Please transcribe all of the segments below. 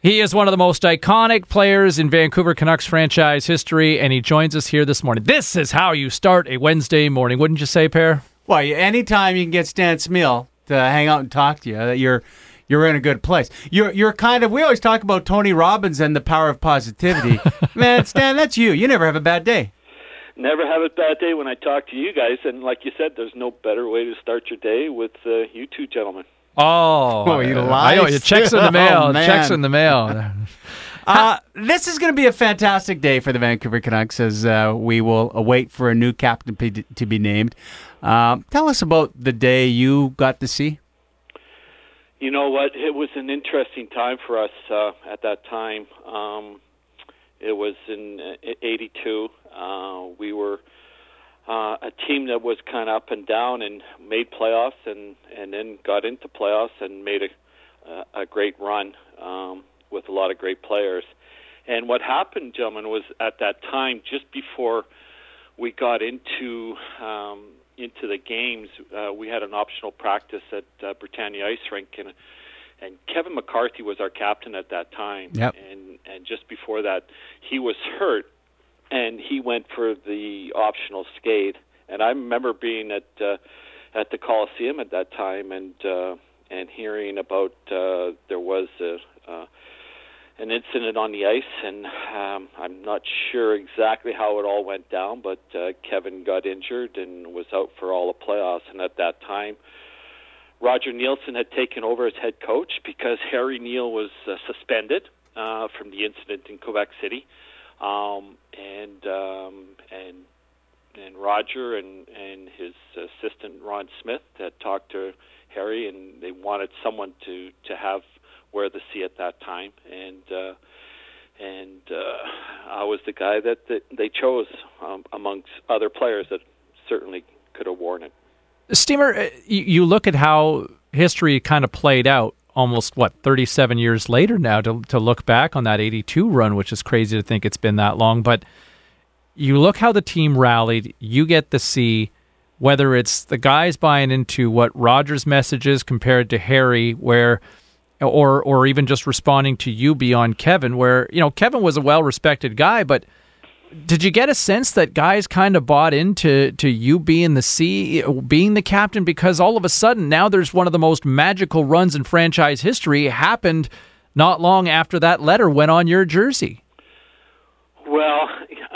He is one of the most iconic players in Vancouver Canucks franchise history, and he joins us here this morning. This is how you start a Wednesday morning, wouldn't you say, Per? Well, anytime you can get Stan Smyl to hang out and talk to you, you're in a good place. You're kind of, we always talk about Tony Robbins and the power of positivity. Man, Stan, that's you. You never have a bad day. Never have a bad day when I talk to you guys, and like you said, there's no better way to start your day with you two gentlemen. Oh, you lied. I know, your check's in the mail. Oh, man. Check's in the mail. This is going to be a fantastic day for the Vancouver Canucks as we will await for a new captain to be named. Tell us about the day you got to see. You know what? It was an interesting time for us at that time. It was in '82. We were a team that was kind of up and down and made playoffs and then got into playoffs and made a great run with a lot of great players. And what happened, gentlemen, was at that time, just before we got into the games, we had an optional practice at Britannia Ice Rink, and Kevin McCarthy was our captain at that time. Yep. And just before that, he was hurt, and he went for the optional skate. And I remember being at the Coliseum at that time and hearing about there was an incident on the ice, and I'm not sure exactly how it all went down, but Kevin got injured and was out for all the playoffs. And at that time, Roger Nielsen had taken over as head coach because Harry Neale was suspended from the incident in Quebec City, and Roger and his assistant Ron Smith had talked to Harry, and they wanted someone to have wear the C at that time, and I was the guy that they chose amongst other players that certainly could have worn it. Steamer, you look at how history kind of played out almost, 37 years later now to look back on that 82 run, which is crazy to think it's been that long. But you look how the team rallied, you get to see whether it's the guys buying into what Roger's message is compared to Harry, or even just responding to you beyond Kevin, where, Kevin was a well-respected guy, but did you get a sense that guys kind of bought into you being being the captain? Because all of a sudden now there's one of the most magical runs in franchise history happened not long after that letter went on your jersey. Well,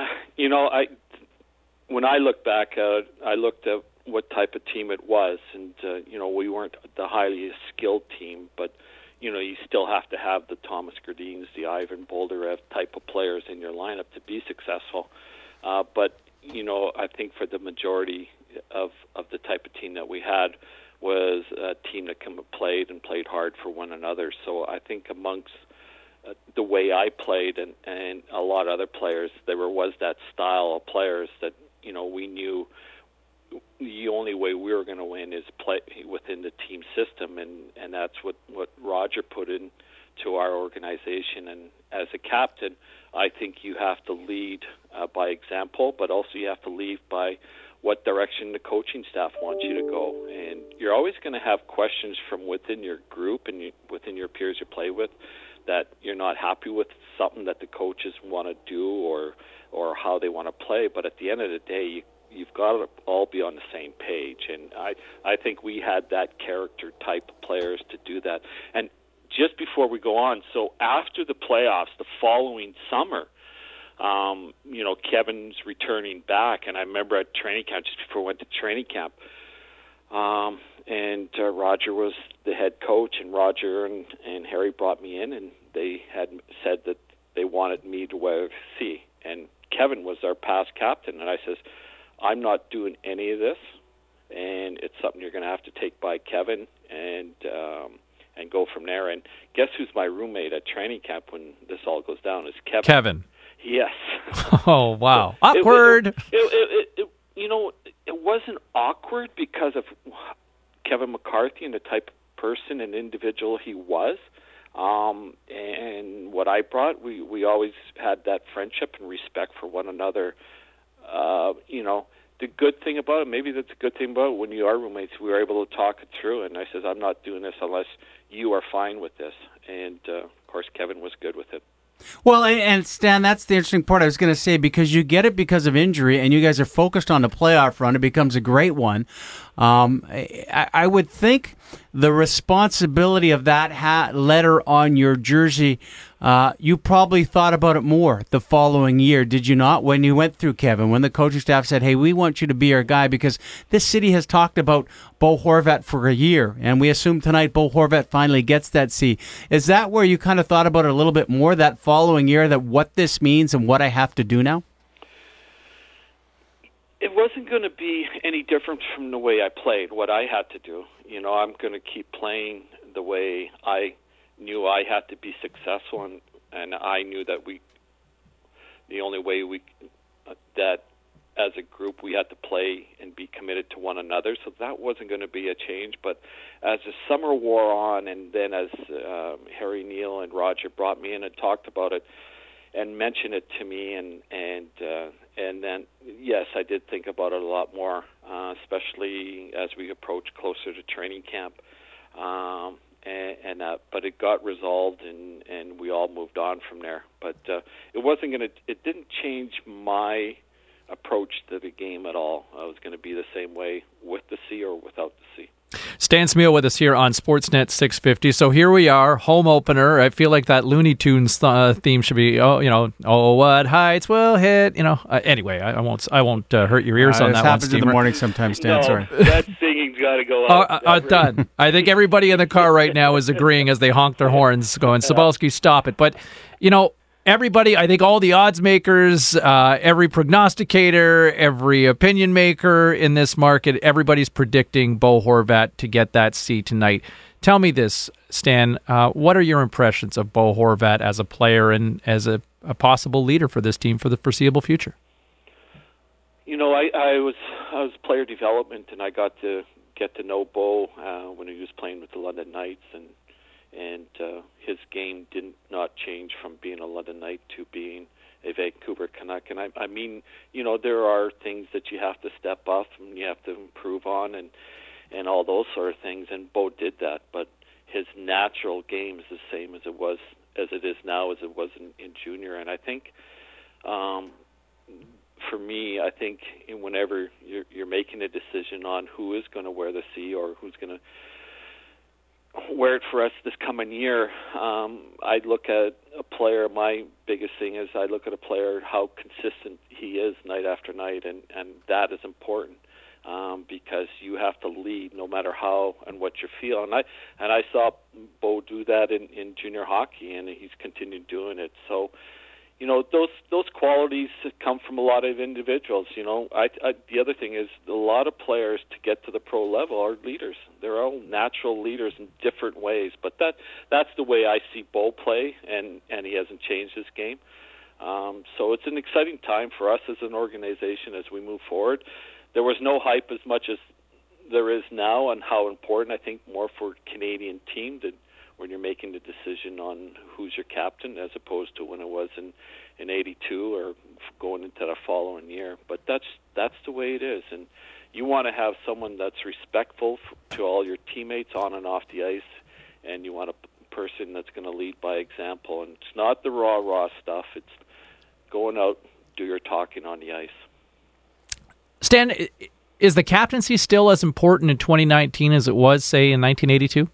when I look back, I looked at what type of team it was, and we weren't the highly skilled team, but you still have to have the Thomas Gerdines, the Ivan Boldyrev type of players in your lineup to be successful. But I think for the majority of the type of team that we had was a team that played hard for one another. So I think amongst the way I played and a lot of other players, there was that style of players that we knew the only way we were going to win is play within the team system, and that's what Roger put into our organization. And as a captain, I think you have to lead by example, but also you have to lead by what direction the coaching staff wants you to go. And you're always going to have questions from within your group and within your peers you play with that you're not happy with something that the coaches want to do or how they want to play. But at the end of the day, you've got to all be on the same page, and I think we had that character type of players to do that. And just before we go on, so after the playoffs, the following summer, Kevin's returning back, and I remember at training camp, just before I went to training camp, and Roger was the head coach, and Roger and Harry brought me in, and they had said that they wanted me to wear C, and Kevin was our past captain, and I says, I'm not doing any of this, and it's something you're going to have to take by Kevin and go from there. And guess who's my roommate at training camp when this all goes down? Is Kevin. Kevin. Yes. Oh, wow. Awkward. It wasn't awkward because of Kevin McCarthy and the type of person and individual he was. And what I brought, we always had that friendship and respect for one another. The good thing about it, maybe that's a good thing about it, when you are roommates, we were able to talk it through, and I says, I'm not doing this unless you are fine with this. And course, Kevin was good with it. Well, and Stan, that's the interesting part I was going to say, because you get it because of injury and you guys are focused on the playoff run. It becomes a great one. I would think the responsibility of that letter on your jersey, you probably thought about it more the following year, did you not? When you went through Kevin, when the coaching staff said, hey, we want you to be our guy, because this city has talked about Bo Horvat for a year, and we assume tonight Bo Horvat finally gets that C. Is that where you kind of thought about it a little bit more that following year, that what this means and what I have to do now? It wasn't going to be any different from the way I played, what I had to do. You know, I'm going to keep playing the way I knew I had to be successful, and I knew that the only way that as a group we had to play and be committed to one another. So that wasn't going to be a change. But as the summer wore on, and then as Harry Neal and Roger brought me in and talked about it and mentioned it to me, and then, yes, I did think about it a lot more, especially as we approached closer to training camp. But it got resolved, and we all moved on from there. But it didn't change my approach to the game at all. I was going to be the same way with the C or without the C. Stan Smeel with us here on Sportsnet 650. So here we are, home opener. I feel like that Looney Tunes theme should be, oh, what heights will hit. Anyway, I won't hurt your ears on that one. This happens in the morning sometimes, Stan. Sorry. That singing's got to go out. Done. I think everybody in the car right now is agreeing as they honk their horns, going, Cybulski, stop it. But, everybody, I think all the odds makers, every prognosticator, every opinion maker in this market, everybody's predicting Bo Horvat to get that C tonight. Tell me this, Stan, what are your impressions of Bo Horvat as a player and as a possible leader for this team for the foreseeable future? I was player development, and I got to get to know Bo when he was playing with the London Knights, and his game did not change from being a London Knight to being a Vancouver Canuck. And I mean, there are things that you have to step up and you have to improve on and all those sort of things, and Bo did that. But his natural game is the same as it is now as it was in junior. And I think, for me, I think whenever you're making a decision on who is going to wear the C or who's going to wear it for us this coming year, I look at a player. My biggest thing is I look at a player, how consistent he is night after night, and that is important because you have to lead no matter how and what you feel. And I saw Bo do that in junior hockey, and he's continued doing it. So, those qualities come from a lot of individuals. The other thing is a lot of players to get to the pro level are leaders. They're all natural leaders in different ways. But that's the way I see Bo play, and he hasn't changed his game. So it's an exciting time for us as an organization as we move forward. There was no hype as much as there is now on how important, I think, more for Canadian team when you're making the decision on who's your captain, as opposed to when it was in 82 or going into the following year. But that's the way it is, and you want to have someone that's respectful to all your teammates on and off the ice, and you want a person that's going to lead by example. And it's not the raw stuff. It's going out, do your talking on the ice. Stan, is the captaincy still as important in 2019 as it was, say, in 1982?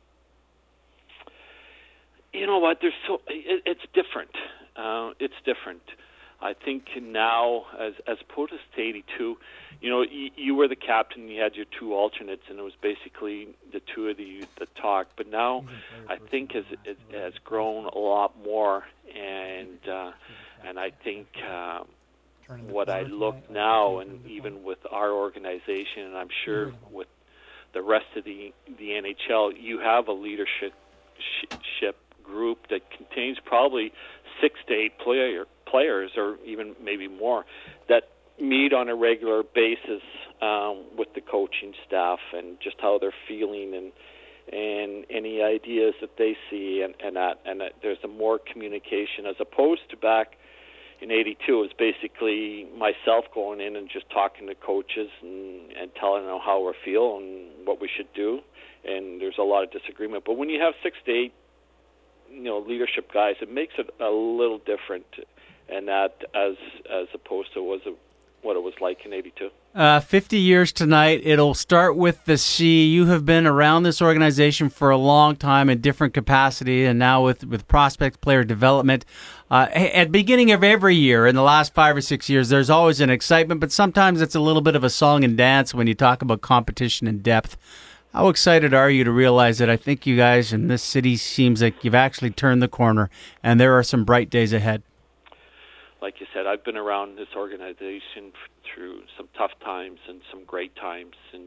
You know what? It's different. It's different. I think now, as opposed to 82, you were the captain. You had your two alternates, and it was basically the two of you that talked. But now, I think it has grown a lot more, and I think what I look now, and even with our organization, and I'm sure with the rest of the NHL, you have a leadership group that contains probably 6 to 8 players, or even maybe more, that meet on a regular basis with the coaching staff and just how they're feeling and any ideas that they see, and there's a more communication as opposed to back in 82. It was basically myself going in and just talking to coaches and telling them how we feel and what we should do, and there's a lot of disagreement. But when you have 6 to 8 leadership guys, it makes it a little different, and that as opposed to what it was like in '82. 50 years tonight. It'll start with the C. You have been around this organization for a long time in different capacity, and now with prospect player development. At the beginning of every year, in the last 5 or 6 years, there's always an excitement, but sometimes it's a little bit of a song and dance when you talk about competition and depth. How excited are you to realize that I think you guys in this city seems like you've actually turned the corner, and there are some bright days ahead? Like you said, I've been around this organization through some tough times and some great times, and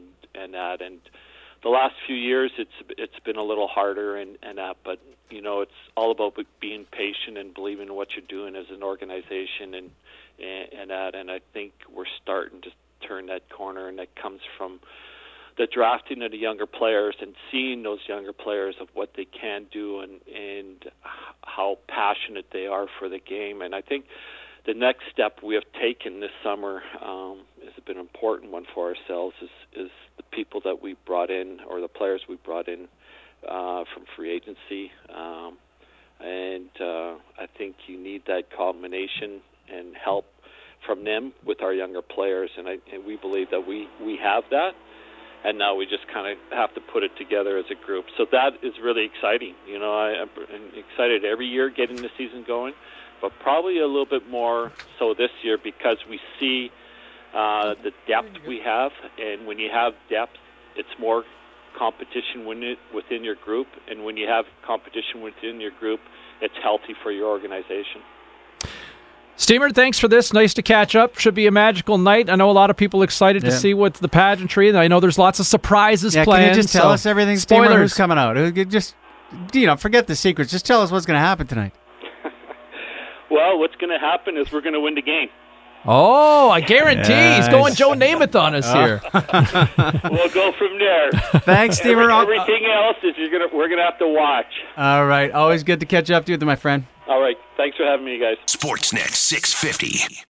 the last few years it's been a little harder and that, but it's all about being patient and believing in what you're doing as an organization and that, and I think we're starting to turn that corner, and that comes from the drafting of the younger players and seeing those younger players of what they can do and how passionate they are for the game. And I think the next step we have taken this summer has been an important one for ourselves is the people that we brought in, or the players we brought in from free agency. And I think you need that combination and help from them with our younger players. And we believe that we have that. And now we just kind of have to put it together as a group. So that is really exciting. I'm excited every year getting the season going, but probably a little bit more so this year because we see the depth we have. And when you have depth, it's more competition within your group. And when you have competition within your group, it's healthy for your organization. Steamer, thanks for this. Nice to catch up. Should be a magical night. I know a lot of people excited to see what's the pageantry. I know there's lots of surprises planned. Can you just tell us everything, Steamer? Spoilers. Who's coming out? Just, forget the secrets. Just tell us what's going to happen tonight. Well, what's going to happen is we're going to win the game. Oh, I guarantee. Yes. He's going Joe Namath on us here. We'll go from there. Thanks, Steamer. Everything else is we're going to have to watch. All right. Always good to catch up to you, my friend. All right. Thanks for having me, guys. Sportsnet 650.